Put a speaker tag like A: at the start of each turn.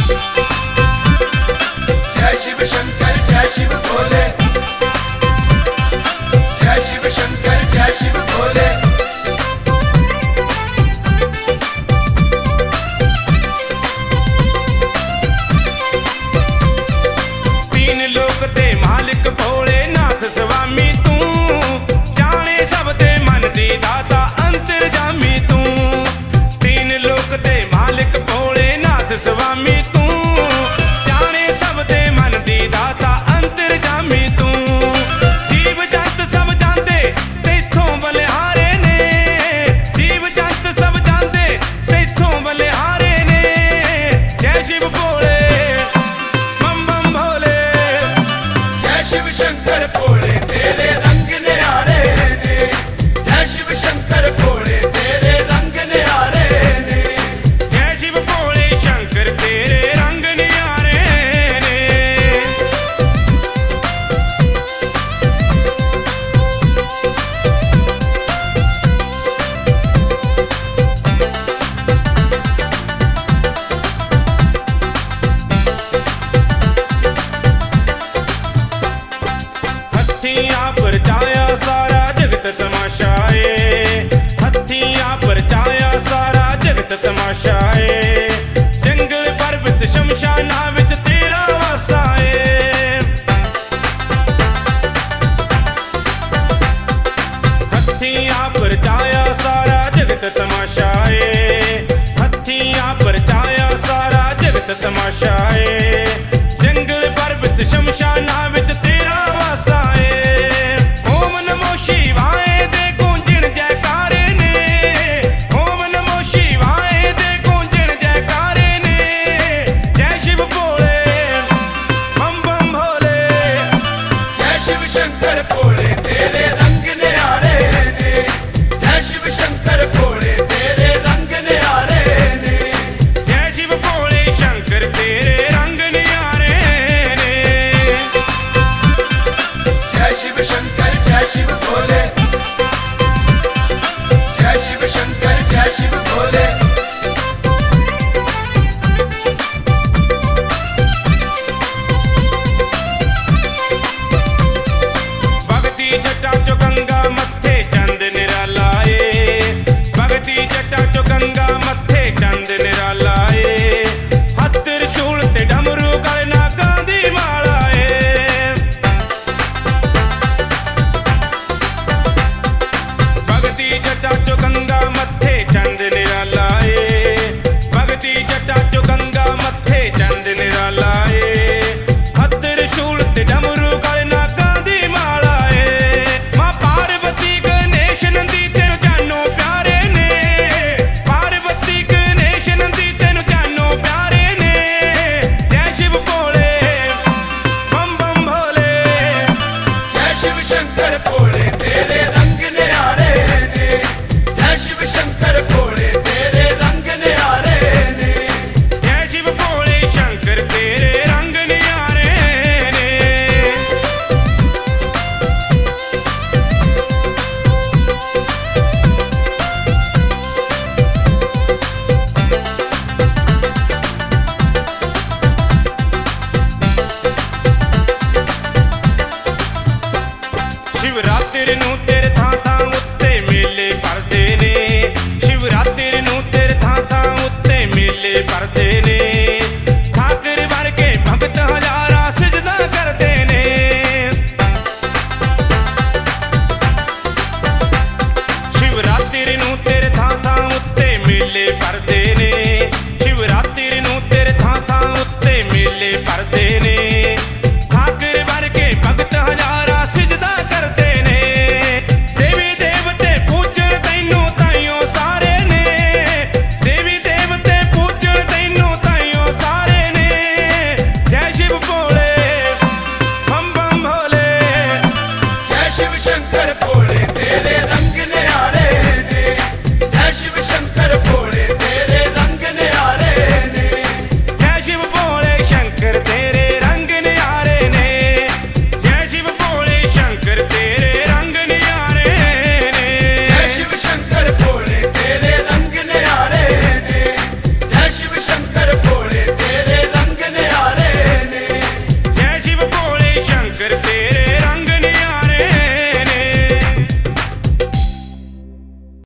A: जय शिव शंकर जय शिव भोले, जय शिव शंकर जय शिव भोले।
B: तीन लोक दे मालिक भोले नाथ स्वामी तू, जाने सब दे मन दी दाता अंतर्जामी तू। तीन लोक दे मालिक भोले नाथ स्वामी तू, जाने सब दे मन दी दाता अंतर्जामी तू। जीव जंत सब जांदे तैथों बलिहारे ने, जीव जंत सब जांदे तैथों बलिहारे ने। जय शिव भोले बम बम भोले,
A: जय शिव शंकर भोले तेरे रंग न्यारे ने, जय शिव शंकर भोले तेरे रंग न्यारे ने।
B: जय शिव भोले शंकर तेरे रंग न्यारे ने। हत्थियां पर जाया सारा जगत तमाशाए, हत्थियां पर जाया सारा जगत तमाशाए। जंगल पर्वत शमशाना विच तेरा वासा है। हत्थियां पर जाया सारा जगत तमाशाए, हत्थियां पर जाया सारा जगत तमाशा